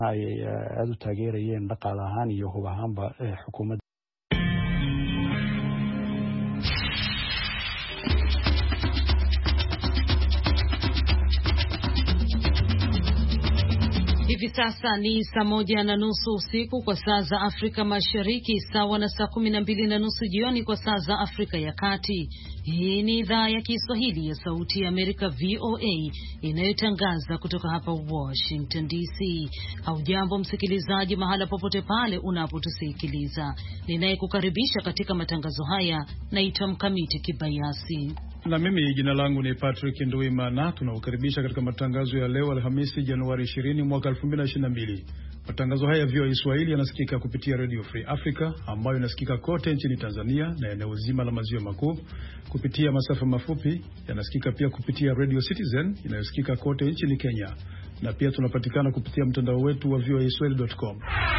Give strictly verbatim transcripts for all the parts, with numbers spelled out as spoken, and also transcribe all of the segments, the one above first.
ay aad u taageerayeen dhaqaale ahaan iyo hub ahaanba xukuumadda. Hivi sasa ni saa moja na nusu usiku kwa saa za Afrika Mashariki, sawa na saa kumi na mbili na nusu jioni kwa saa za Afrika ya Kati. Hii ni idhaa ya Kiswahili ya Sauti ya Amerika V O A inayotangaza kutoka hapa Washington D C. Haujambo msikilizaji mahala popote pale unapotusikiliza. Ninayekukaribisha katika matangazo haya naitwa Mkamiti Kibayasi. Na mimi jina langu ni Patrick Nduwimana. Tunakukaribisha katika matangazo ya leo Alhamisi Januari ishirini mwaka elfu mbili na ishirini na mbili. Matangazo haya vio Kiswahili yanasikika kupitia Radio Free Africa ambayo inasikika kote nchini Tanzania na eneo zima la maziwa makuu kupitia masafa mafupi. Yanasikika pia kupitia Radio Citizen inayosikika kote nchini Kenya, na pia tunapatikana kupitia mtandao wetu wa v o a swahili dot com.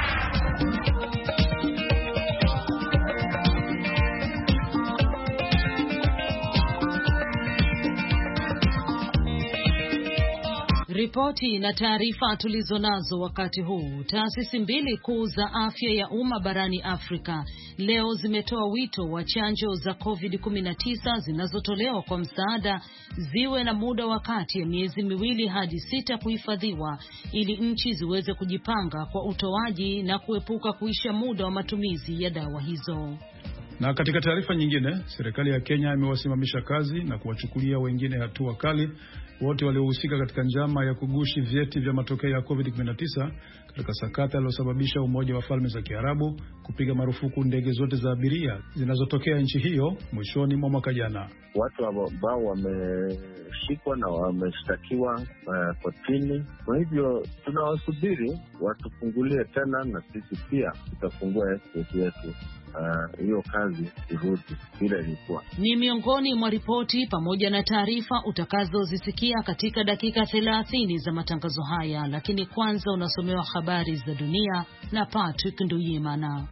Ripoti na taarifa tulizo nazo wakati huu. Taasisi mbili kuu za afya ya umma barani Afrika leo zimetoa wito wa chanjo za covid kumi na tisa zinazotolewa kwa msaada ziwe na muda wa kati ya miezi miwili hadi sita kuhifadhiwa ili nchi ziweze kujipanga kwa utoaji na kuepuka kuisha muda wa matumizi ya dawa hizo. Na katika taarifa nyingine, serikali ya Kenya imewasimamisha kazi na kuwachukulia wengine hatua kali wote waliohusika katika njama ya kugushi vyeti vya matokeo ya covid kumi na tisa katika sakata iliyosababisha Umoja wa Falme za Kiarabu kupiga marufuku ndege zote za abiria zinazotokea nchi hiyo mwishoni mwa mwaka jana. Watu ambao wameshikwa na wameshtakiwa uh, kotini. Kwa hivyo tunawasubiri watufungulie tena, na sisi pia tutafungua kesi yetu. Hiyo uh, kazi irudi bila ilikuwa. Ni miongoni mwa ripoti pamoja na taarifa utakazozisikia katika dakika thelathini za matangazo haya, lakini kwanza unasomewa habari za dunia na Patrick Nduyimana.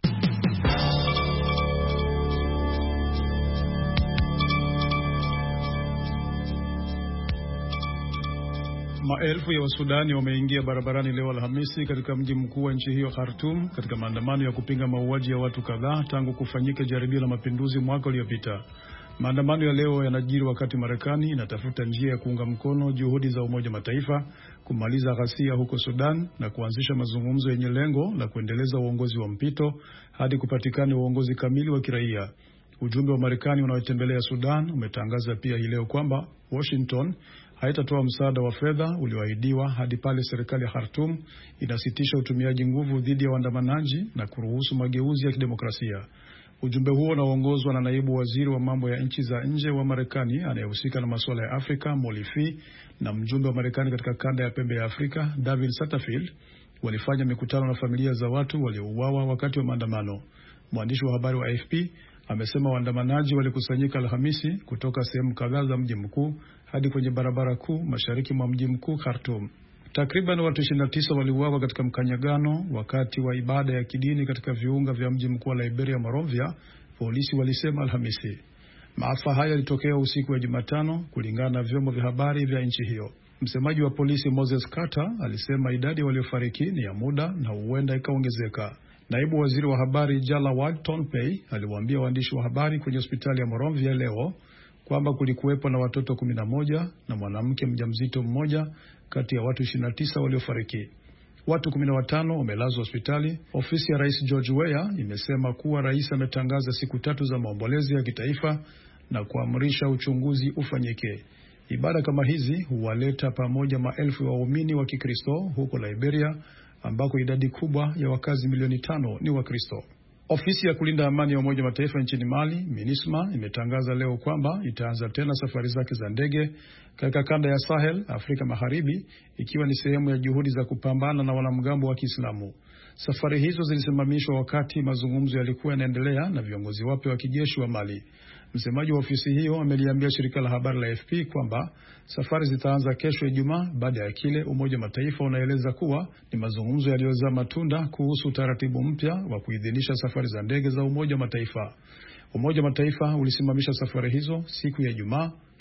Maelfu ya Wasudani wameingia barabarani leo Alhamisi katika mji mkuu wa nchi hiyo Khartoum katika maandamano ya kupinga mauaji ya watu kadhaa tangu kufanyika jaribio la mapinduzi mwaka uliopita. Maandamano ya leo yanajiri wakati Marekani inatafuta njia ya kuunga mkono juhudi za Umoja Mataifa kumaliza ghasia huko Sudan na kuanzisha mazungumzo yenye lengo la kuendeleza uongozi wa mpito hadi kupatikana uongozi kamili wa kiraia. Ujumbe wa Marekani unaotembelea Sudan umetangaza pia hii leo kwamba Washington haitatoa msaada wa fedha ulioahidiwa hadi pale serikali ya Khartoum inasitisha utumiaji nguvu dhidi ya waandamanaji na kuruhusu mageuzi ya kidemokrasia. Ujumbe huo unaoongozwa na naibu waziri wa mambo ya nchi za nje wa Marekani anayehusika na masuala ya Afrika Molifi na mjumbe wa Marekani katika kanda ya pembe ya Afrika David Satterfield walifanya mikutano na familia za watu waliouawa wakati wa maandamano. Mwandishi wa habari wa A F P amesema waandamanaji walikusanyika Alhamisi kutoka sehemu kadhaa za mji mkuu hadi kwenye barabara kuu mashariki mwa mji mkuu Khartoum. Takriban watu ishirini na tisa waliuawa katika mkanyagano wakati wa ibada ya kidini katika viunga vya mji mkuu wa Liberia Monrovia, polisi walisema Alhamisi. Maafa haya yalitokea usiku wa Jumatano kulingana na vyombo vya habari vya nchi hiyo. Msemaji wa polisi Moses Carter alisema idadi waliofariki ni ya muda na huenda ikaongezeka. Naibu waziri wa habari Jalawad Tonpey aliwaambia waandishi wa habari kwenye hospitali ya Monrovia leo kwamba kulikuwepo na watoto kumi na moja na mwanamke mjamzito mmoja kati ya watu ishirini na tisa waliofariki. Watu kumi na watano wamelazwa hospitali. Ofisi ya Rais George Weah imesema kuwa rais ametangaza siku tatu za maombolezi ya kitaifa na kuamrisha uchunguzi ufanyike. Ibada kama hizi huwaleta pamoja maelfu ya waumini wa Kikristo huko Liberia ambako idadi kubwa ya wakazi milioni tano ni Wakristo. Ofisi ya kulinda amani ya Umoja Mataifa nchini Mali, MINUSMA, imetangaza leo kwamba itaanza tena safari zake za ndege katika kanda ya Sahel, Afrika Magharibi, ikiwa ni sehemu ya juhudi za kupambana na wanamgambo wa Kiislamu. Safari hizo zilisimamishwa wakati mazungumzo yalikuwa yanaendelea na viongozi wapya wa kijeshi wa Mali. Msemaji wa ofisi hiyo ameliambia shirika la habari la A F P kwamba safari zitaanza kesho Ijumaa baada ya kile Umoja Mataifa unaeleza kuwa ni mazungumzo yaliyozaa matunda kuhusu utaratibu mpya wa kuidhinisha safari za ndege za Umoja Mataifa. Umoja Mataifa ulisimamisha safari hizo siku ya Ijumaa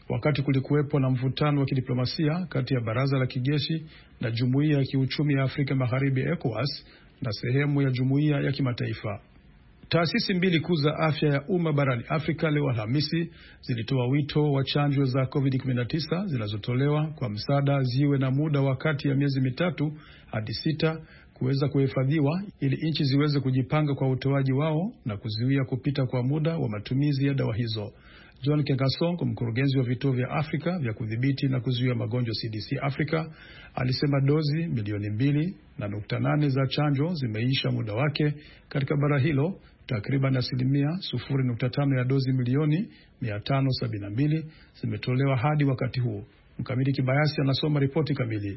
wakati kulikuwepo na mvutano wa kidiplomasia kati ya baraza la kijeshi na jumuiya ya kiuchumi ya Afrika Magharibi ECOWAS na sehemu ya jumuiya ya kimataifa. Taasisi mbili kuu za afya ya umma barani Afrika leo Alhamisi zilitoa wito wa chanjo za covid kumi na tisa zinazotolewa kwa msaada ziwe na muda wa kati ya miezi mitatu hadi sita kuweza kuhifadhiwa ili nchi ziweze kujipanga kwa utoaji wao na kuzuia kupita kwa muda wa matumizi ya dawa hizo. John Kengasong, mkurugenzi wa vituo vya Afrika vya kudhibiti na kuzuia magonjwa C D C Afrika, alisema dozi milioni mbili na nukta nane za chanjo zimeisha muda wake katika bara hilo, takriban asilimia sufuri nukta tano ya dozi milioni mia tano sabini na mbili zimetolewa hadi wakati huu. Mkamili Kibayasi anasoma ripoti kamili.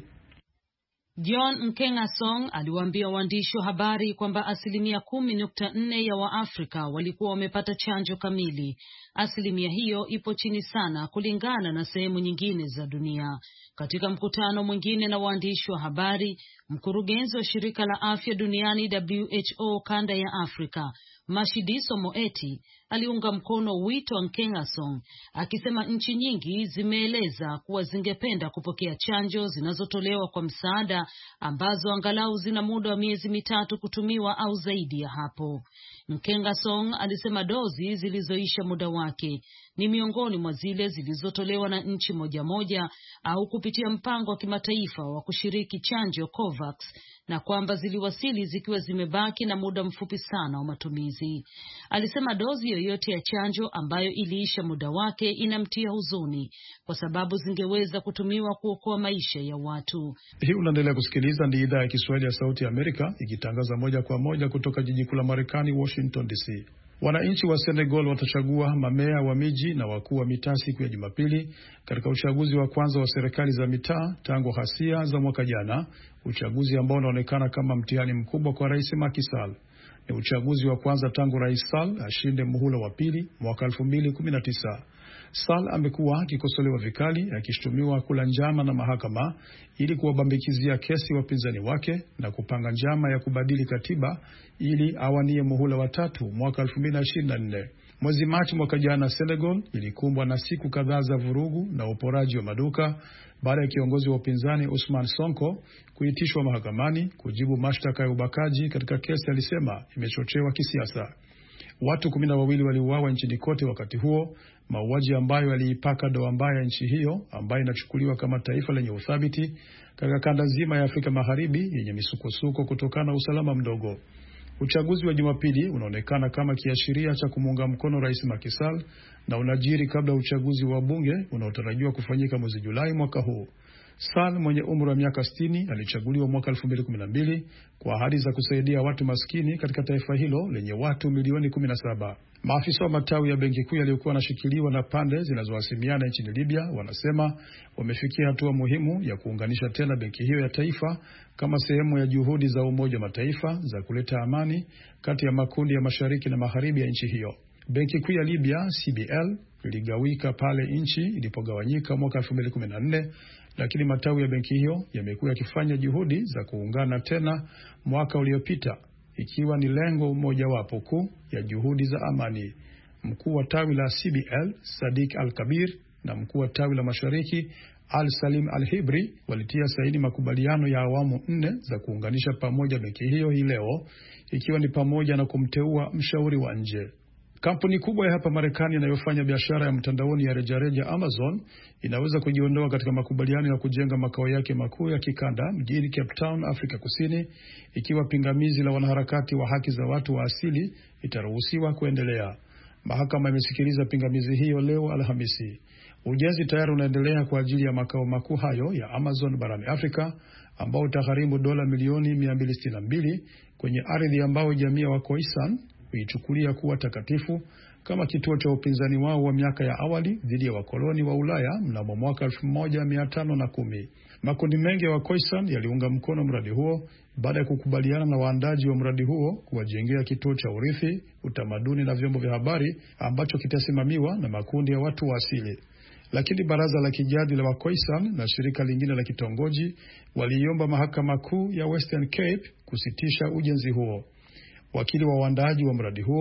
John Nkengasong aliwaambia waandishi wa habari kwamba asilimia kumi nukta nne ya Waafrika walikuwa wamepata chanjo kamili. Asilimia hiyo ipo chini sana kulingana na sehemu nyingine za dunia. Katika mkutano mwingine na waandishi wa habari, mkurugenzi wa shirika la afya duniani W H O kanda ya Afrika, Mashidiso Moeti, aliunga mkono wito wa Nkengasong akisema nchi nyingi zimeeleza kuwa zingependa kupokea chanjo zinazotolewa kwa msaada ambazo angalau zina muda wa miezi mitatu kutumiwa au zaidi ya hapo. Nkengasong alisema dozi zilizoisha muda wake ni miongoni mwa zile zilizotolewa na nchi moja moja au kupitia mpango wa kimataifa wa kushiriki chanjo COVAX, na kwamba ziliwasili zikiwa zimebaki na muda mfupi sana wa matumizi. Alisema dozi yoyote ya chanjo ambayo iliisha muda wake inamtia huzuni kwa sababu zingeweza kutumiwa kuokoa maisha ya watu. Hii unaendelea kusikiliza, ni idhaa ya Kiswahili ya Sauti ya Amerika ikitangaza moja kwa moja kutoka jiji kuu la Marekani, Washington D C. Wananchi wa Senegal watachagua mamea wa miji na wakuu wa mitaa siku ya Jumapili katika uchaguzi wa kwanza wa serikali za mitaa tangu ghasia za mwaka jana, uchaguzi ambao unaonekana kama mtihani mkubwa kwa Rais Macky Sall. Ni uchaguzi wa kwanza tangu Rais Sall ashinde muhula wa pili mwaka elfu mbili kumi na tisa. Sall amekuwa akikosolewa vikali akishtumiwa kula njama na mahakama ili kuwabambikizia kesi wapinzani wake na kupanga njama ya kubadili katiba ili awanie muhula wa tatu mwaka elfu mbili ishirini na nne. Mwezi Machi mwaka jana, Senegal ilikumbwa na siku kadhaa za vurugu na uporaji wa maduka baada ya kiongozi wa upinzani Ousmane Sonko kuitishwa mahakamani kujibu mashtaka ya ubakaji katika kesi alisema imechochewa kisiasa. Watu kumi na wawili waliuawa nchini kote wakati huo, mauaji ambayo yaliipaka doa mbaya nchi hiyo ambayo inachukuliwa kama taifa lenye uthabiti katika kanda nzima ya Afrika Magharibi yenye misukosuko kutokana na usalama mdogo. Uchaguzi wa Jumapili unaonekana kama kiashiria cha kumuunga mkono Rais Macky Sall na unajiri kabla uchaguzi wa bunge unaotarajiwa kufanyika mwezi Julai mwaka huu. Sall mwenye umri wa miaka sitini alichaguliwa mwaka elfu mbili kumi na mbili kwa ahadi za kusaidia watu maskini katika taifa hilo lenye watu milioni kumi na saba. Maafisa wa matawi ya benki kuu yaliyokuwa yanashikiliwa na pande zinazohasimiana nchini Libya wanasema wamefikia hatua muhimu ya kuunganisha tena benki hiyo ya taifa kama sehemu ya juhudi za Umoja wa Mataifa za kuleta amani kati ya makundi ya mashariki na magharibi ya nchi hiyo. Benki kuu ya Libya C B L iligawika pale nchi ilipogawanyika mwaka elfu mbili kumi na nne, lakini matawi ya benki hiyo yamekuwa yakifanya juhudi za kuungana tena mwaka uliopita, ikiwa ni lengo mojawapo kuu ya juhudi za amani. Mkuu wa tawi la C B L Sadiq Al-Kabir na mkuu wa tawi la mashariki Al-Salim Al-Hibri walitia saini makubaliano ya awamu nne za kuunganisha pamoja benki hiyo hii leo, ikiwa ni pamoja na kumteua mshauri wa nje. Kampuni kubwa ya hapa Marekani inayofanya biashara ya mtandaoni ya rejareja Amazon inaweza kujiondoa katika makubaliano ya kujenga makao yake makuu ya kikanda mjini Cape Town, Afrika Kusini, ikiwa pingamizi la wanaharakati wa haki za watu wa asili itaruhusiwa kuendelea. Mahakama imesikiliza pingamizi hiyo leo Alhamisi. Ujenzi tayari unaendelea kwa ajili ya makao makuu hayo ya Amazon barani Afrika ambao utagharimu dola milioni mia mbili sitini na mbili kwenye ardhi ambao jamii ya Khoisan kuichukulia kuwa takatifu kama kituo cha upinzani wao wa miaka ya awali dhidi ya wakoloni wa Ulaya mnamo mwaka elfu moja mia tano na kumi. Makundi mengi ya Khoisan yaliunga mkono mradi huo baada ya kukubaliana na waandaji wa mradi huo kuwajengea kituo cha urithi, utamaduni na vyombo vya habari ambacho kitasimamiwa na makundi ya watu wa asili. Lakini baraza la kijadi la Khoisan na shirika lingine la kitongoji waliomba mahakama kuu ya Western Cape kusitisha ujenzi huo. Wakili wa waandaaji wa mradi huo,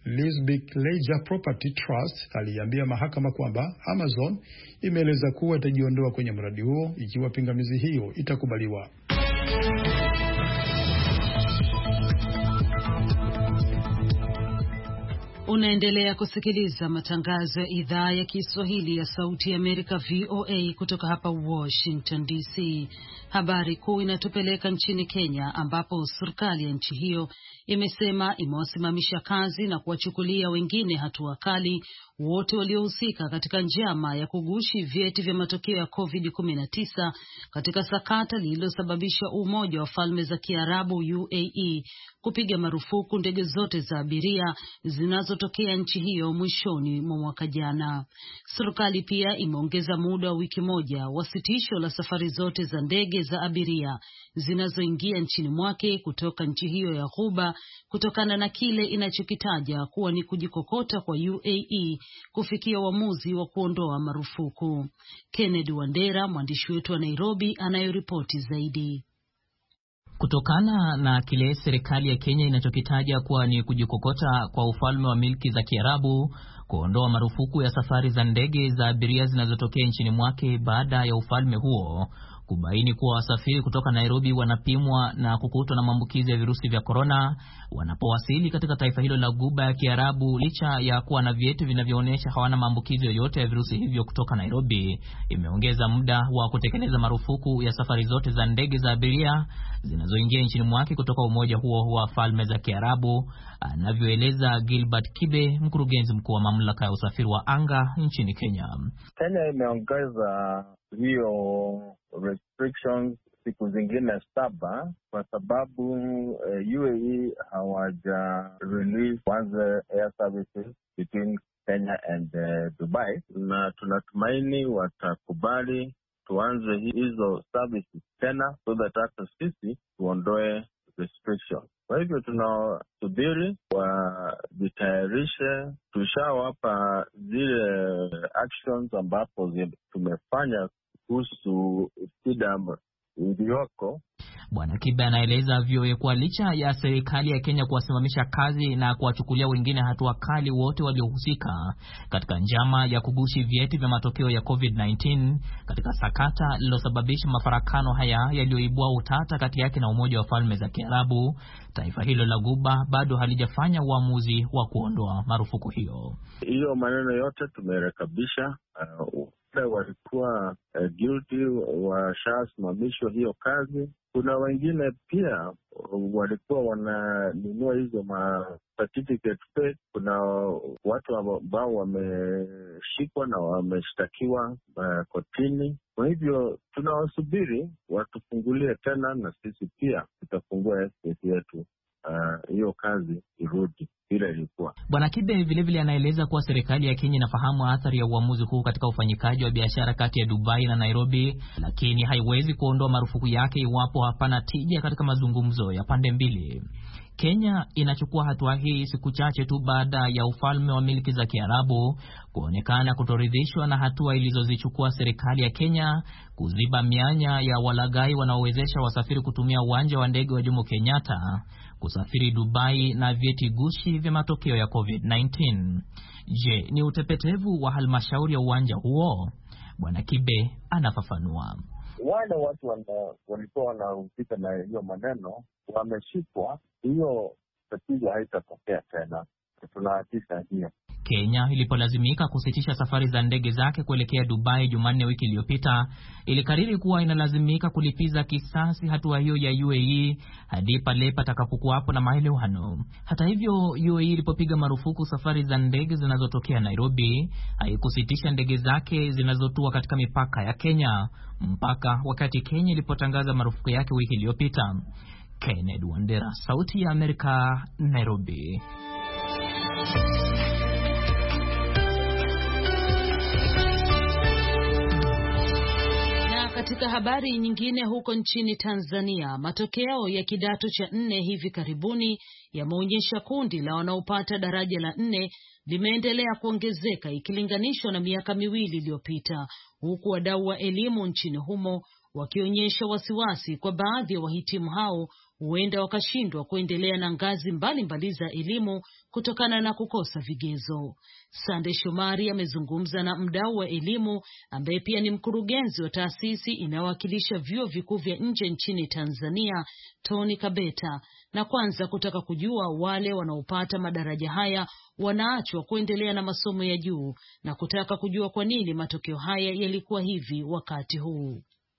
Lisbic Leisure Property Trust aliambia mahakama kwamba Amazon imeeleza kuwa itajiondoa kwenye mradi huo ikiwa pingamizi hiyo itakubaliwa. Unaendelea kusikiliza matangazo ya idhaa ya Kiswahili ya Sauti ya Amerika V O A kutoka hapa Washington D C. Habari kuu inatupeleka nchini Kenya ambapo serikali ya nchi hiyo imesema imewasimamisha kazi na kuwachukulia wengine hatua kali wote waliohusika katika njama ya kugushi vyeti vya matokeo ya covid kumi na tisa katika sakata lililosababisha Umoja wa Falme za Kiarabu U A E kupiga marufuku ndege zote za abiria zinazotokea nchi hiyo mwishoni mwa mwaka jana. Serikali pia imeongeza muda wa wiki moja wa sitisho la safari zote za ndege za abiria zinazoingia nchini mwake kutoka nchi hiyo ya Ghuba kutokana na kile inachokitaja kuwa ni kujikokota kwa U A E kufikia uamuzi wa kuondoa marufuku. Kennedy Wandera, mwandishi wetu wa Nairobi, anayoripoti zaidi. Kutokana na kile serikali ya Kenya inachokitaja kuwa ni kujikokota kwa ufalme wa milki za Kiarabu kuondoa marufuku ya safari za ndege za abiria zinazotokea nchini mwake baada ya ufalme huo kubaini kuwa wasafiri kutoka Nairobi wanapimwa na kukutwa na maambukizi ya virusi vya korona wanapowasili katika taifa hilo la Ghuba ya Kiarabu, licha ya kuwa na vyeti vinavyoonyesha hawana maambukizi yoyote ya virusi hivyo kutoka Nairobi, imeongeza muda wa kutekeleza marufuku ya safari zote za ndege za abiria zinazoingia nchini mwake kutoka umoja huo wa Falme za Kiarabu, anavyoeleza Gilbert Kibe, mkurugenzi mkuu wa mamlaka ya usafiri wa anga nchini Kenya. Kenya imeongeza hiyo restrictions siku zingine saba kwa sababu uh, U A E hawaja release kwanza air services between Kenya and uh, Dubai, na tunatumaini watakubali tuanze hizo services tena so that hata sisi tuondoe restrictions. Kwa hivyo tunasubiri wajitayarishe. Tushawapa zile actions ambapo tumefanya kuhusu shida iliyoko. Bwana Kibe anaeleza V O A kuwa licha ya serikali ya Kenya kuwasimamisha kazi na kuwachukulia wengine hatua kali wote waliohusika katika njama ya kugushi vyeti vya matokeo ya covid kumi na tisa katika sakata lililosababisha mafarakano haya yaliyoibua utata kati yake na Umoja wa Falme za Kiarabu, taifa hilo la Ghuba bado halijafanya uamuzi wa kuondoa marufuku hiyo. Hiyo maneno yote tumerekebisha. Uh, walikuwa uh, guilty washasimamishwa hiyo kazi. Kuna wengine pia uh, walikuwa wananunua hizo ma certificate fake. Kuna watu ambao wameshikwa na wameshtakiwa uh, kotini. Kwa hivyo tunawasubiri watufungulie tena, na sisi pia tutafungua estate yetu hiyo uh, kazi irudi bila ilikuwa. Bwana Kibe vile vile anaeleza kuwa serikali ya Kenya inafahamu athari ya uamuzi huu katika ufanyikaji wa biashara kati ya Dubai na Nairobi, lakini haiwezi kuondoa marufuku yake iwapo hapana tija katika mazungumzo ya pande mbili. Kenya inachukua hatua hii siku chache tu baada ya ufalme wa milki za Kiarabu kuonekana kutoridhishwa na hatua ilizozichukua serikali ya Kenya kuziba mianya ya walaghai wanaowezesha wasafiri kutumia uwanja wa ndege wa Jomo Kenyatta kusafiri Dubai na vyeti gushi vya matokeo ya covid kumi na tisa. Je, ni utepetevu wa halmashauri ya uwanja huo? Bwana Kibe anafafanua. Wale watu walikuwa wanahusika na hiyo maneno wameshikwa, hiyo tatizo haitatokea tena. Tunahakika hiyo. Kenya ilipolazimika kusitisha safari za ndege zake kuelekea Dubai Jumanne wiki iliyopita, ilikariri kuwa inalazimika kulipiza kisasi hatua hiyo ya U A E hadi pale patakapokuwapo na maelewano. Hata hivyo, U A E ilipopiga marufuku safari za ndege zinazotokea Nairobi, haikusitisha ndege zake zinazotua katika mipaka ya Kenya mpaka wakati Kenya ilipotangaza marufuku yake wiki iliyopita. Kennedy Wandera, Sauti ya Amerika, Nairobi. Katika habari nyingine, huko nchini Tanzania, matokeo ya kidato cha nne hivi karibuni yameonyesha kundi la wanaopata daraja la nne limeendelea kuongezeka ikilinganishwa na miaka miwili iliyopita, huku wadau wa elimu nchini humo wakionyesha wasiwasi kwa baadhi ya wahitimu hao huenda wakashindwa kuendelea na ngazi mbalimbali za elimu kutokana na kukosa vigezo. Sande Shomari amezungumza na mdau wa elimu ambaye pia ni mkurugenzi wa taasisi inayowakilisha vyuo vikuu vya nje nchini Tanzania, Tony Kabeta, na kwanza kutaka kujua wale wanaopata madaraja haya wanaachwa kuendelea na masomo ya juu na kutaka kujua kwa nini matokeo haya yalikuwa hivi wakati huu.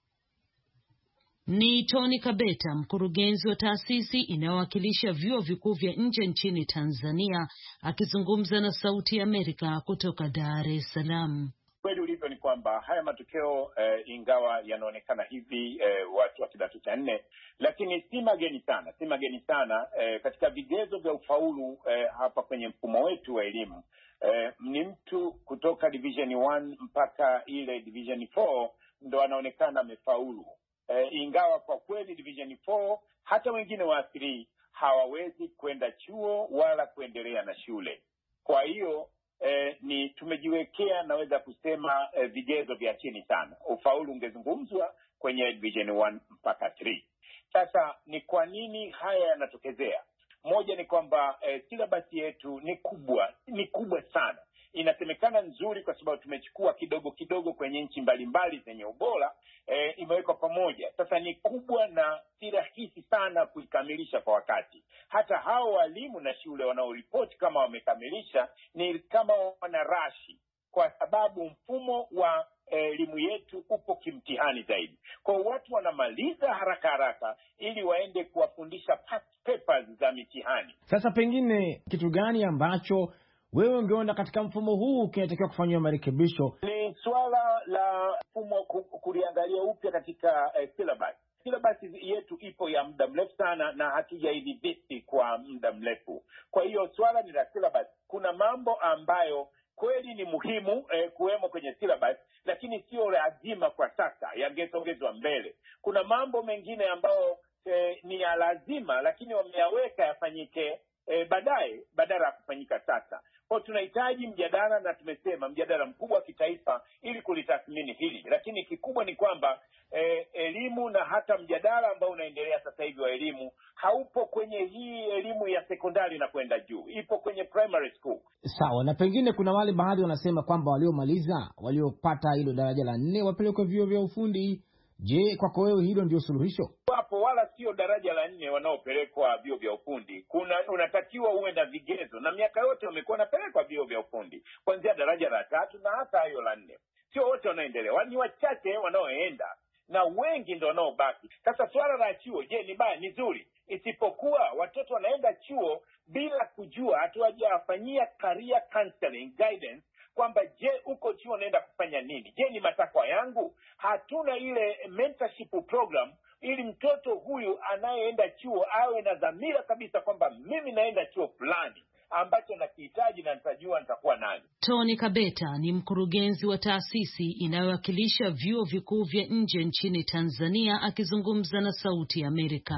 Ni Tony Kabeta, mkurugenzi wa taasisi inayowakilisha vyuo vikuu vya nje nchini Tanzania, akizungumza na Sauti ya Amerika kutoka Dar es Salaam. Kweli ulivyo ni kwamba haya matokeo eh, ingawa yanaonekana hivi eh, watu wa kidato cha nne, lakini si mageni sana, si mageni sana eh, katika vigezo vya ufaulu eh, hapa kwenye mfumo wetu wa elimu. Eh, ni mtu kutoka division one mpaka ile division four ndo anaonekana amefaulu. Eh, ingawa kwa kweli division four hata wengine wa three hawawezi kwenda chuo wala kuendelea na shule. Kwa hiyo eh, ni tumejiwekea naweza kusema eh, vigezo vya chini sana. Ufaulu ungezungumzwa kwenye division one mpaka three. Sasa ni kwa nini haya yanatokezea? Moja ni kwamba eh, syllabus yetu ni kubwa, ni kubwa sana. Inasemekana nzuri kwa sababu tumechukua kidogo kidogo kwenye nchi mbalimbali zenye ubora, e, imewekwa pamoja. Sasa ni kubwa na si rahisi sana kuikamilisha kwa wakati. Hata hao walimu na shule wanaoripoti kama wamekamilisha ni kama wanarashi, kwa sababu mfumo wa elimu yetu upo kimtihani zaidi. Kwa watu wanamaliza haraka haraka ili waende kuwafundisha past papers za mitihani. Sasa pengine kitu gani ambacho wewe ungeona katika mfumo huu kinatakiwa kufanywa marekebisho? Ni swala la mfumo kuliangalia upya katika eh, syllabus. Syllabus yetu ipo ya muda mrefu sana na hatujaidhibiti kwa muda mrefu. Kwa hiyo swala ni la syllabus. Kuna mambo ambayo kweli ni muhimu eh, kuwemo kwenye syllabus, lakini sio lazima kwa sasa, yangesogezwa mbele. Kuna mambo mengine ambayo eh, ni ya lazima lakini wameyaweka yafanyike E, baadaye badala ya kufanyika sasa. Kwa tunahitaji mjadala, na tumesema mjadala mkubwa wa kitaifa ili kulitathmini hili. Lakini kikubwa ni kwamba e, elimu na hata mjadala ambao unaendelea sasa hivi wa elimu haupo kwenye hii elimu ya sekondari na kwenda juu, ipo kwenye primary school. Sawa, na pengine kuna wale baadhi wanasema kwamba waliomaliza, waliopata hilo daraja la nne wapelekwe vyuo vya ufundi. Je, kwako wewe hilo ndio suluhisho? Wapo wala sio daraja la nne wanaopelekwa vyuo vya ufundi. Kuna unatakiwa uwe na vigezo, na miaka yote wamekuwa napelekwa vyuo vya ufundi kuanzia daraja la tatu na hata hayo la nne. Sio wote wanaendelea, ni wachache wanaoenda na wengi ndio wanaobaki. Sasa swala la chuo, je, ni baya? Ni zuri, isipokuwa watoto wanaenda chuo bila kujua, hatuwajafanyia career counseling guidance kwamba je, uko chuo naenda kufanya nini? Je, ni matakwa yangu? Hatuna ile mentorship program ili mtoto huyu anayeenda chuo awe na dhamira kabisa kwamba mimi naenda chuo fulani ambacho nakihitaji na nitajua nitakuwa nani. Tony Kabeta ni mkurugenzi wa taasisi inayowakilisha vyuo vikuu vya nje nchini Tanzania, akizungumza na Sauti ya Amerika.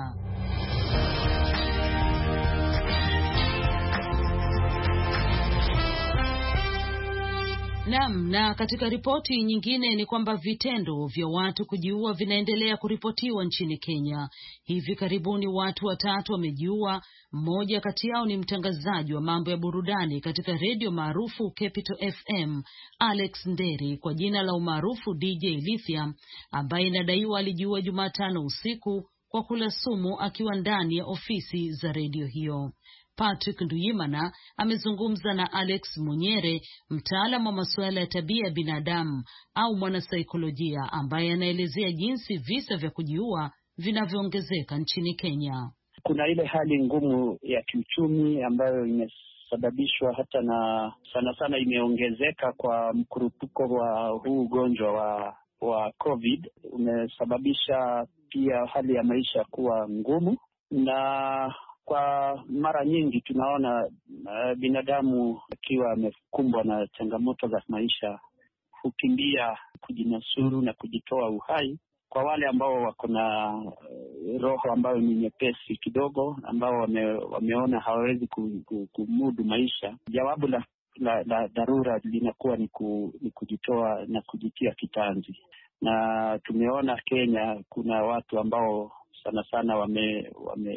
Naam, na katika ripoti nyingine ni kwamba vitendo vya watu kujiua vinaendelea kuripotiwa nchini Kenya. Hivi karibuni watu watatu wamejiua. Mmoja kati yao ni mtangazaji wa mambo ya burudani katika redio maarufu Capital F M, Alex Nderi kwa jina la umaarufu D J Lithium, ambaye inadaiwa alijiua Jumatano usiku kwa kula sumu akiwa ndani ya ofisi za redio hiyo. Patrick Nduyimana amezungumza na Alex Munyere, mtaalamu wa masuala ya tabia ya binadamu au mwanasaikolojia, ambaye anaelezea jinsi visa vya kujiua vinavyoongezeka nchini Kenya. Kuna ile hali ngumu ya kiuchumi ambayo imesababishwa hata na sana sana imeongezeka kwa mkurupuko wa huu ugonjwa wa wa COVID, umesababisha pia hali ya maisha kuwa ngumu, na kwa mara nyingi tunaona uh, binadamu akiwa amekumbwa na changamoto za maisha hukimbia kujinasuru na kujitoa uhai. Kwa wale ambao wako na uh, roho ambayo ni nyepesi kidogo, ambao wame, wameona hawawezi kumudu maisha, jawabu la, la, la dharura linakuwa ni, ku, ni kujitoa na kujitia kitanzi. Na tumeona Kenya kuna watu ambao sana sana wame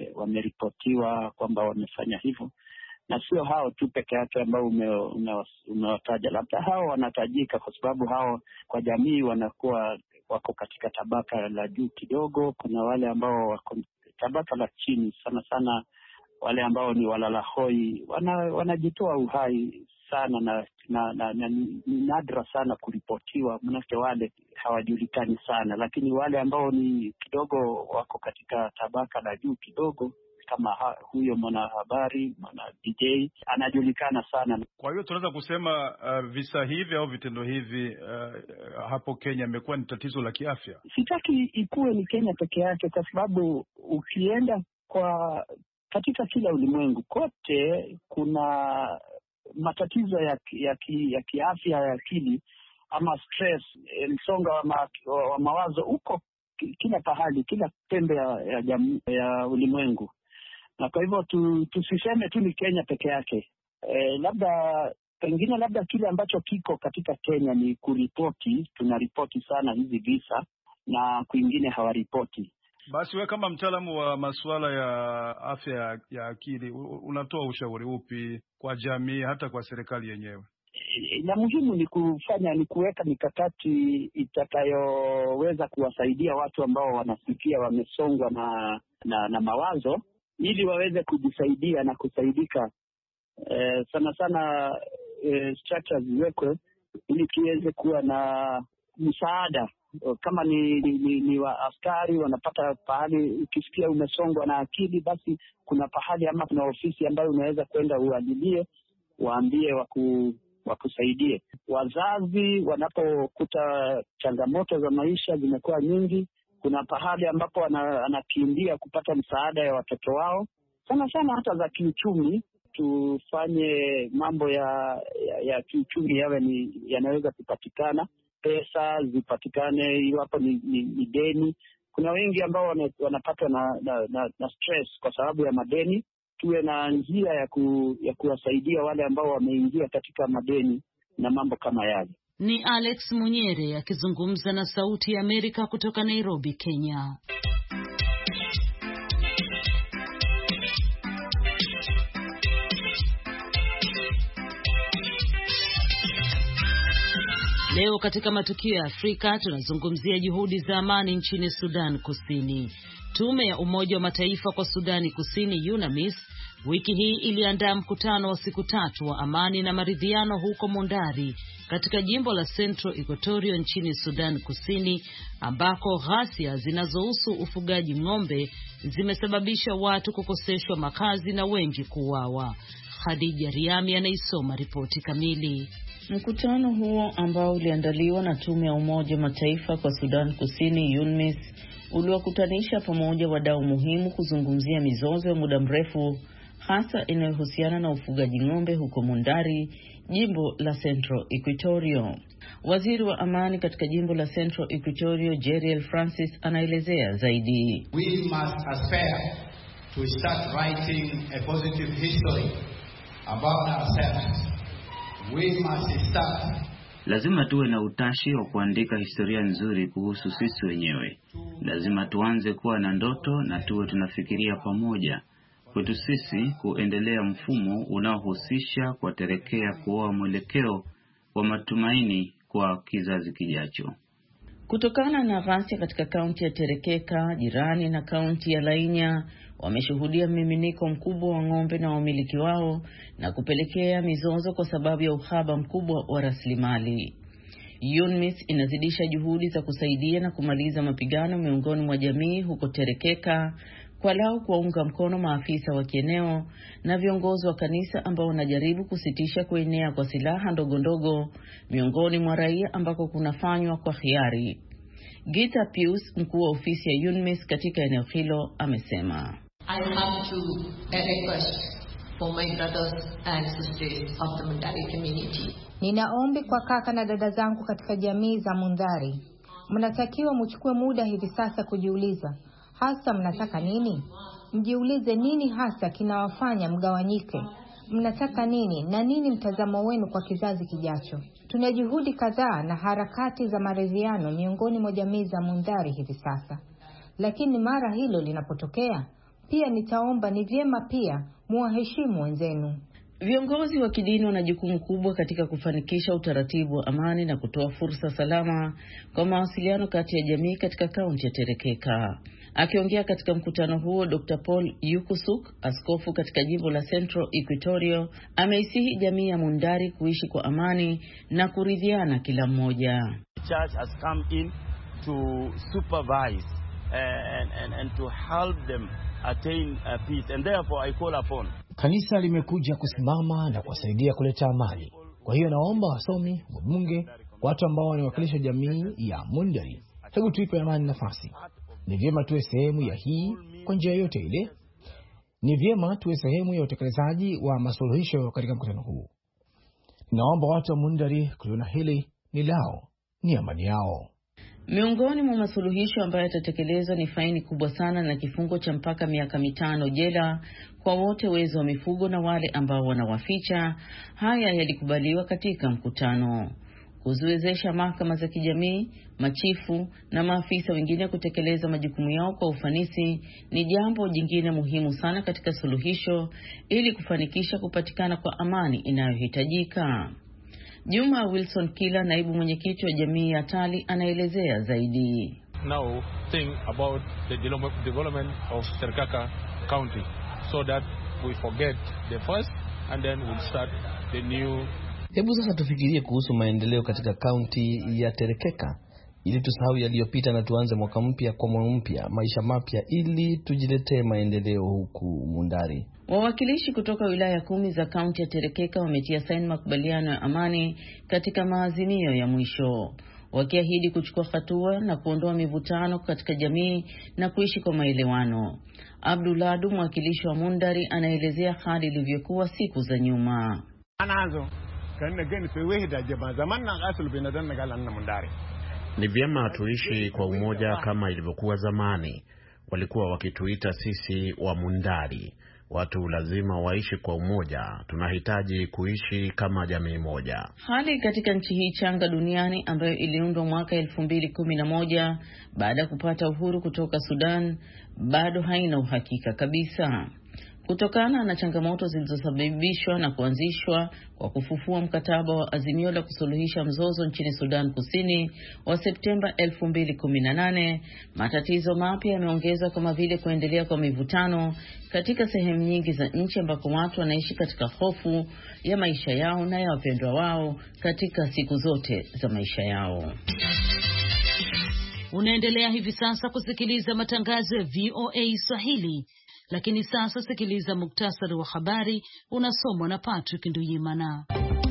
wameripotiwa kwamba wamefanya hivyo, na sio hao tu peke yake ambao umewataja. Labda hao wanatajika kwa sababu hao kwa jamii wanakuwa wako katika tabaka la juu kidogo. Kuna wale ambao wako tabaka la chini sana sana, wale ambao ni walala hoi, wana, wanajitoa uhai sana na na, na, na ni nadra sana kuripotiwa, manake wale hawajulikani sana. Lakini wale ambao ni kidogo wako katika tabaka la juu kidogo, kama ha, huyo mwanahabari, mwana D J anajulikana sana. Kwa hiyo tunaweza kusema uh, visa hivi au vitendo hivi uh, hapo Kenya imekuwa ni tatizo la kiafya. Sitaki ikuwe ni Kenya peke yake, kwa sababu ukienda kwa katika kila ulimwengu kote kuna matatizo ya ya, ki, ya kiafya ya akili ama stress, msongo wa, ma, wa mawazo uko kila pahali, kila pembe ya ya, jam, ya ulimwengu. Na kwa hivyo tu, tusiseme tu ni Kenya peke yake. E, labda pengine labda kile ambacho kiko katika Kenya ni kuripoti, tunaripoti sana hizi visa na kwingine hawaripoti. Basi wewe kama mtaalamu wa masuala ya afya ya, ya akili unatoa ushauri upi kwa jamii hata kwa serikali yenyewe? La muhimu ni kufanya ni kuweka mikakati itakayoweza kuwasaidia watu ambao wanasikia wamesongwa na, na na mawazo, ili waweze kujisaidia na kusaidika. Eh, sana sana eh, structures ziwekwe ili tuweze kuwa na msaada. Kama ni, ni, ni, ni wa askari wanapata pahali, ukisikia umesongwa na akili, basi kuna pahali ama kuna ofisi ambayo unaweza kwenda uajilie, waambie waku, wakusaidie. Wazazi wanapokuta changamoto za maisha zimekuwa nyingi, kuna pahali ambapo anakimbia kupata msaada ya watoto wao, sana sana hata za kiuchumi. Tufanye mambo ya ya, ya kiuchumi yawe ni yanaweza kupatikana, pesa zipatikane iwapo ni, ni, ni deni. Kuna wengi ambao wanapatwa na, na, na, na stress kwa sababu ya madeni. Tuwe na njia ya, ku, ya kuwasaidia wale ambao wameingia katika madeni na mambo kama yale. Ni Alex Munyere akizungumza na Sauti ya Amerika kutoka Nairobi, Kenya. Leo katika matukio ya Afrika tunazungumzia juhudi za amani nchini Sudan Kusini. Tume ya Umoja wa Mataifa kwa Sudani Kusini UNAMIS wiki hii iliandaa mkutano wa siku tatu wa amani na maridhiano huko Mundari katika jimbo la Central Equatoria nchini Sudan Kusini, ambako ghasia zinazohusu ufugaji ng'ombe zimesababisha watu kukoseshwa makazi na wengi kuuawa. Khadija Riami anaisoma ripoti kamili. Mkutano huo ambao uliandaliwa na Tume ya Umoja wa Mataifa kwa Sudan Kusini UNMISS uliwakutanisha pamoja wadau muhimu kuzungumzia mizozo ya muda mrefu, hasa inayohusiana na ufugaji ng'ombe huko Mundari, jimbo la Central Equatoria. Waziri wa amani katika jimbo la Central Equatoria, Jeriel Francis, anaelezea zaidi. We must aspire to start writing a positive history about ourselves. We must start. Lazima tuwe na utashi wa kuandika historia nzuri kuhusu sisi wenyewe. Lazima tuanze kuwa na ndoto na tuwe tunafikiria pamoja. Kwetu sisi kuendelea mfumo unaohusisha kuwaterekea kuoa mwelekeo wa matumaini kwa kizazi kijacho. Kutokana na ghasia katika kaunti ya Terekeka, jirani na kaunti ya Lainya, wameshuhudia mmiminiko mkubwa wa ng'ombe na wamiliki wao na kupelekea mizozo kwa sababu ya uhaba mkubwa wa rasilimali. UNMISS inazidisha juhudi za kusaidia na kumaliza mapigano miongoni mwa jamii huko Terekeka, kwa lao kuwaunga mkono maafisa wa kieneo na viongozi wa kanisa ambao wanajaribu kusitisha kuenea kwa silaha ndogo ndogo miongoni mwa raia ambako kunafanywa kwa hiari. Gita Pius, mkuu wa ofisi ya UNMISS katika eneo hilo, amesema, I have to a request for my brothers and sisters of the Mundari community. Ninaombi kwa kaka na dada zangu katika jamii za Mundari. Mnatakiwa mchukue muda hivi sasa kujiuliza, hasa mnataka nini? Mjiulize nini hasa kinawafanya mgawanyike. Mnataka nini na nini mtazamo wenu kwa kizazi kijacho? Tuna juhudi kadhaa na harakati za maridhiano miongoni mwa jamii za Mundari hivi sasa. lakini mara hilo linapotokea, pia nitaomba ni vyema pia muwaheshimu wenzenu. Viongozi wa kidini wana jukumu kubwa katika kufanikisha utaratibu wa amani na kutoa fursa salama kwa mawasiliano kati ya jamii katika kaunti ya Terekeka. Akiongea katika mkutano huo, Doctor Paul Yukusuk, askofu katika jimbo la Central Equatoria, ameisihi jamii ya Mundari kuishi kwa amani na kuridhiana kila mmoja. The church has come in to supervise and, and, and to help them attain uh, peace, and therefore I call upon. Kanisa limekuja kusimama na kuwasaidia kuleta amani. Kwa hiyo naomba wasomi, wabunge, watu ambao wanawakilisha jamii ya Mundari, hebu tuipe amani nafasi. Ni vyema tuwe sehemu ya hii kwa njia yote ile. Ni vyema tuwe sehemu ya utekelezaji wa masuluhisho katika mkutano huu. Naomba watu wa Mundari kuliona hili ni lao, ni amani yao. Miongoni mwa masuluhisho ambayo yatatekelezwa ni faini kubwa sana na kifungo cha mpaka miaka mitano jela kwa wote wezi wa mifugo na wale ambao wanawaficha. Haya yalikubaliwa katika mkutano. Kuziwezesha mahakama za kijamii, machifu na maafisa wengine kutekeleza majukumu yao kwa ufanisi ni jambo jingine muhimu sana katika suluhisho ili kufanikisha kupatikana kwa amani inayohitajika. Juma Wilson Kila, naibu mwenyekiti wa jamii ya Tali, anaelezea zaidi. Now think about the development of Terekeka County so that we forget the first and then we'll start the new. Hebu sasa tufikirie kuhusu maendeleo katika kaunti ya Terekeka ili tusahau yaliyopita na tuanze mwaka mpya kwa moyo mpya, maisha mapya, ili tujiletee maendeleo huku Mundari. Wawakilishi kutoka wilaya kumi za kaunti ya Terekeka wametia saini makubaliano ya amani katika maazimio ya mwisho, wakiahidi kuchukua hatua na kuondoa mivutano katika jamii na kuishi kwa maelewano. Abduladu, mwakilishi wa Mundari, anaelezea hali ilivyokuwa siku za nyuma. Anazo ni vyema tuishi kwa umoja kama ilivyokuwa zamani. Walikuwa wakituita sisi wa Mundari. Watu lazima waishi kwa umoja. Tunahitaji kuishi kama jamii moja. Hali katika nchi hii changa duniani ambayo iliundwa mwaka elfu mbili kumi na moja baada ya kupata uhuru kutoka Sudan bado haina uhakika kabisa. Kutokana na changamoto zilizosababishwa na kuanzishwa kwa kufufua mkataba wa azimio la kusuluhisha mzozo nchini Sudan Kusini wa Septemba elfu mbili kumi na nane, matatizo mapya yameongezwa kama vile kuendelea kwa mivutano katika sehemu nyingi za nchi ambako watu wanaishi katika hofu ya maisha yao na ya wapendwa wao katika siku zote za maisha yao. Unaendelea hivi sasa kusikiliza matangazo ya V O A Swahili. Lakini sasa sikiliza muktasari wa habari unasomwa na Patrick Nduyimana.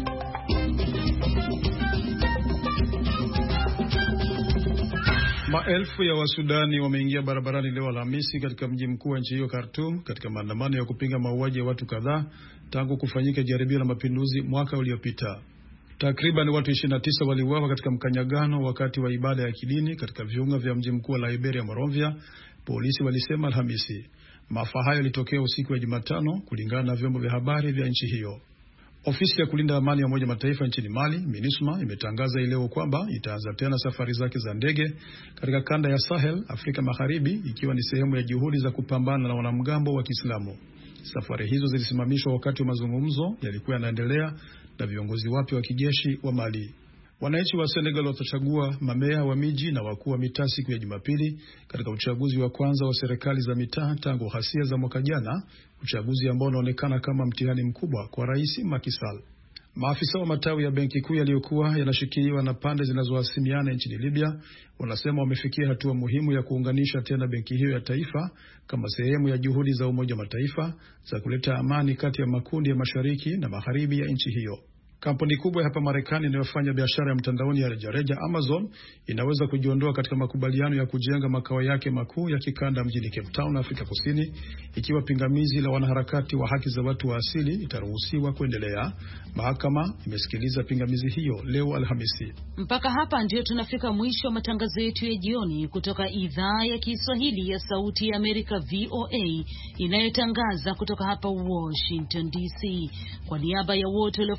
Maelfu ya Wasudani wameingia barabarani leo Alhamisi katika mji mkuu wa nchi hiyo Khartoum katika maandamano ya kupinga mauaji ya watu kadhaa tangu kufanyika jaribio la mapinduzi mwaka uliopita. Takriban watu ishirini na tisa waliuawa katika mkanyagano wakati wa ibada ya kidini katika viunga vya mji mkuu wa Liberia Monrovia, polisi walisema Alhamisi. Maafa hayo yalitokea usiku wa Jumatano kulingana na vyombo vya habari vya nchi hiyo. Ofisi ya kulinda amani ya Umoja Mataifa nchini Mali, MINUSMA, imetangaza leo kwamba itaanza tena safari zake za ndege katika kanda ya Sahel, Afrika Magharibi, ikiwa ni sehemu ya juhudi za kupambana na wanamgambo wa Kiislamu. Safari hizo zilisimamishwa wakati wa mazungumzo yalikuwa yanaendelea na viongozi wapya wa kijeshi wa Mali. Wananchi wa Senegal watachagua mamea wa miji na wakuu wa mitaa siku ya Jumapili katika uchaguzi wa kwanza wa serikali za mitaa tangu ghasia za mwaka jana, uchaguzi ambao unaonekana kama mtihani mkubwa kwa Rais Macky Sall. Maafisa wa matawi ya benki kuu yaliyokuwa yanashikiliwa na pande zinazohasimiana nchini Libya wanasema wamefikia hatua muhimu ya kuunganisha tena benki hiyo ya taifa kama sehemu ya juhudi za Umoja Mataifa za kuleta amani kati ya makundi ya mashariki na magharibi ya nchi hiyo. Kampuni kubwa hapa Marekani inayofanya biashara ya mtandaoni ya rejareja Amazon inaweza kujiondoa katika makubaliano ya kujenga makao yake makuu ya kikanda mjini Cape Town, Afrika Kusini, ikiwa pingamizi la wanaharakati wa haki za watu wa asili itaruhusiwa kuendelea. Mahakama imesikiliza pingamizi hiyo leo Alhamisi. Mpaka hapa ndio tunafika mwisho wa matangazo yetu ya jioni kutoka idhaa ya Kiswahili ya Sauti ya Amerika V O A inayotangaza kutoka hapa Washington D C. Kwa niaba ya wote waliofanikisha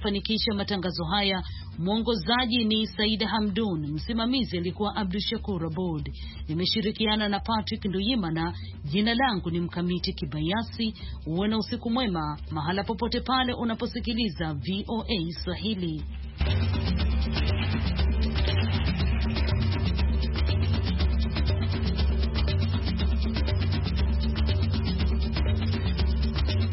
kufanikisha matangazo haya. Mwongozaji ni Saida Hamdun, msimamizi alikuwa Abdul Shakur Abod. Nimeshirikiana na Patrick Nduyimana. Jina langu ni Mkamiti Kibayasi. Uwe na usiku mwema mahala popote pale unaposikiliza V O A Swahili.